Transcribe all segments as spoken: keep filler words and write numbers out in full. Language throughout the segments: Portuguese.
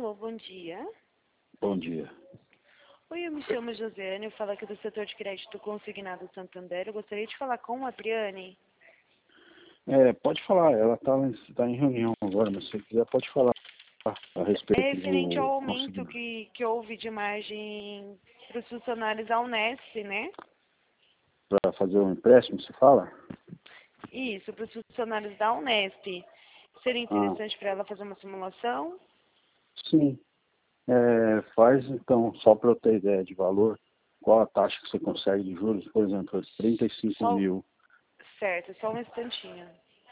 Alô, bom dia. Bom dia. Oi, eu me chamo Josiane, eu falo aqui do setor de crédito consignado Santander. Eu gostaria de falar com a Adriane. É, pode falar, ela está tá em reunião agora, mas se você quiser pode falar a É respeito referente ao do aumento consignado. que, que houve de margem para os funcionários da Unesp, né? Para fazer um empréstimo, se fala? Isso, para os funcionários da Unesp. Seria Ah, interessante para ela fazer uma simulação? sim. É, faz então, só para eu ter ideia de valor, qual a taxa que você consegue de juros, por exemplo, trinta e cinco Só, mil, certo, só um instantinho.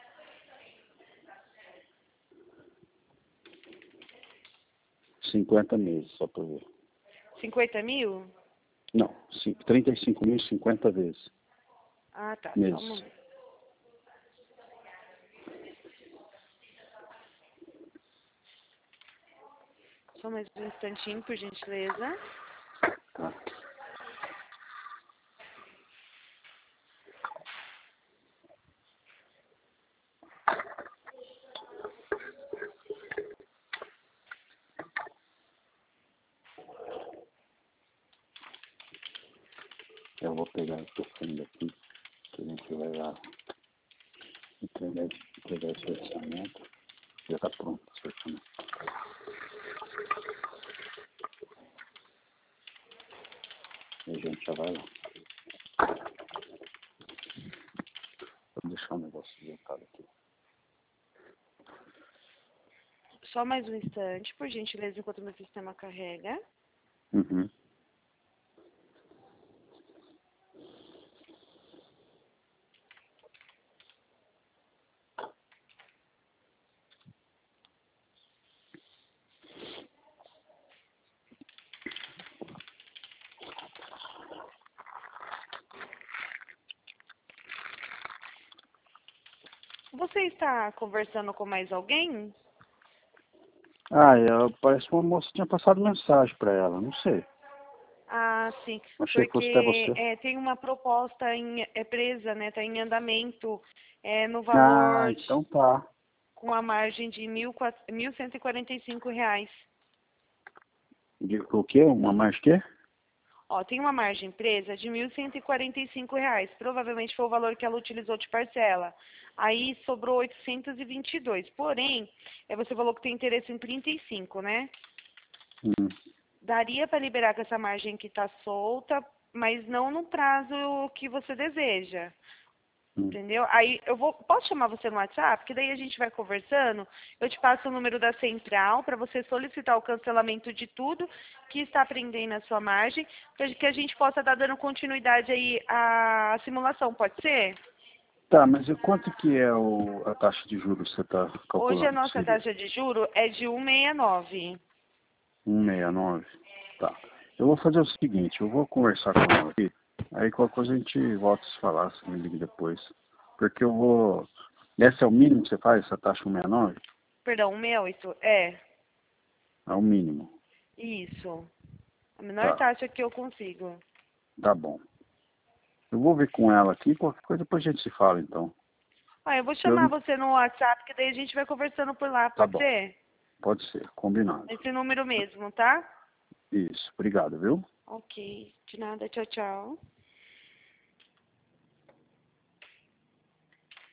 cinquenta meses, só para ver. cinquenta mil? Não, ci- trinta e cinco mil, cinquenta vezes, Ah, tá, só um meses. momento. Só mais um instantinho, por gentileza. Tá. Eu vou pegar o telefone daqui, que a gente vai lá entregar, entregar esse orçamento. Já está pronto esse orçamento. E a gente já vai lá. Vou deixar o negócio ajeitado aqui. Só mais um instante, por gentileza, enquanto meu sistema carrega. Uhum. Você está conversando com mais alguém? Ah, ela, parece que uma moça tinha passado mensagem para ela, não sei. Ah, sim, Achei que fosse até porque você. é, tem uma proposta em, é presa, né? Está em andamento é, no Ah, valor de- então tá. com a margem de mil cento e quarenta e cinco reais. De, o quê? Uma mais quê? Ó, tem uma margem presa de mil cento e quarenta e cinco reais. Provavelmente foi o valor que ela utilizou de parcela. Aí sobrou oitocentos e vinte e dois. Porém, é, você falou que tem interesse em trinta e cinco, né? Hum, Daria para liberar com essa margem que está solta, mas não no prazo que você deseja. hum. Entendeu? Aí eu vou. Posso chamar você no WhatsApp? Que daí a gente vai conversando. Eu te passo o número da central para você solicitar o cancelamento de tudo que está prendendo a sua margem, para que a gente possa estar dando continuidade aí à simulação, pode ser? Tá, mas e quanto que é o, a taxa de juros que você está Hoje a calculando que nossa seria? taxa de juro é de um vírgula sessenta e nove. um vírgula sessenta e nove. Tá. Eu vou fazer o seguinte, eu vou conversar com ela aqui, aí qualquer coisa a gente volta a se falar, você me liga depois. Porque eu vou... Esse é o mínimo que você faz, essa taxa um vírgula sessenta e nove? Perdão, um vírgula sessenta e oito? É, É o mínimo. isso. A menor Tá, taxa que eu consigo. tá bom. Eu vou ver com ela aqui, qualquer coisa depois a gente se fala, então. Ah, eu vou Eu, chamar você no WhatsApp, que daí a gente vai conversando por lá, tá pode bom, ser? pode ser, combinado. Esse número mesmo, tá? Isso, obrigado, viu? Ok, de nada, tchau, tchau.